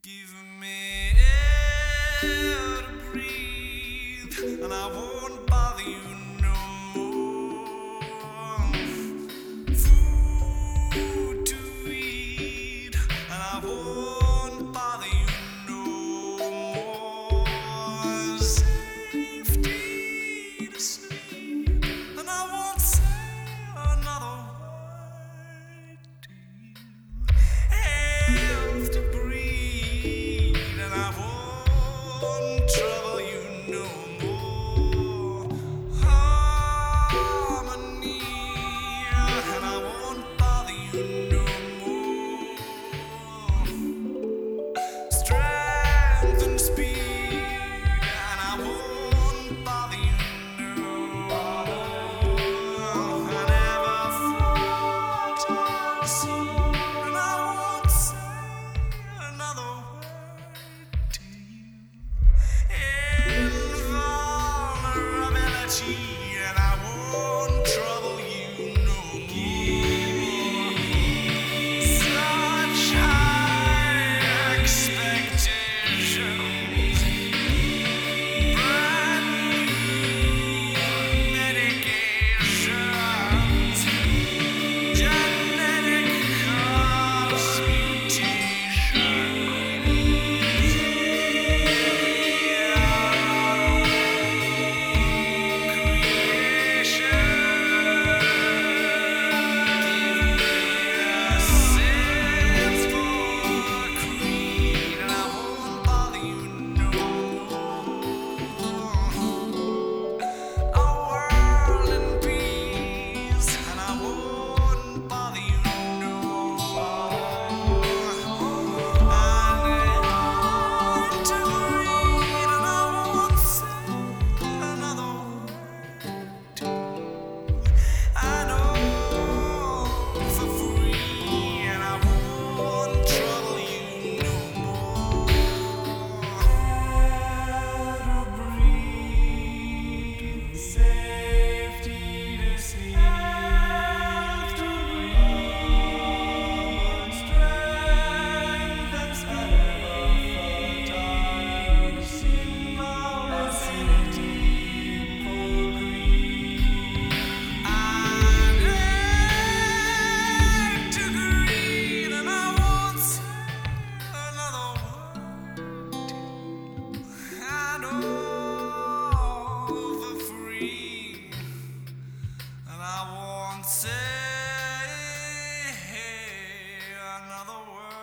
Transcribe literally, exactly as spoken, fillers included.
Give me air to breathe, and I won't bother you no more. Food to eat, and I won't bother you no more. Safety to sleep, and I won't say another word to you. Health to breathe, and I won't trouble you no more. Harmony, and I won't bother you no more. Strength and speed, and I won't bother you no more. I never thought I'd see, and I won't say another word to you. Invulnerability, and I won't trouble you no more. Such high expectations, brand new medications, genetic cause say another word.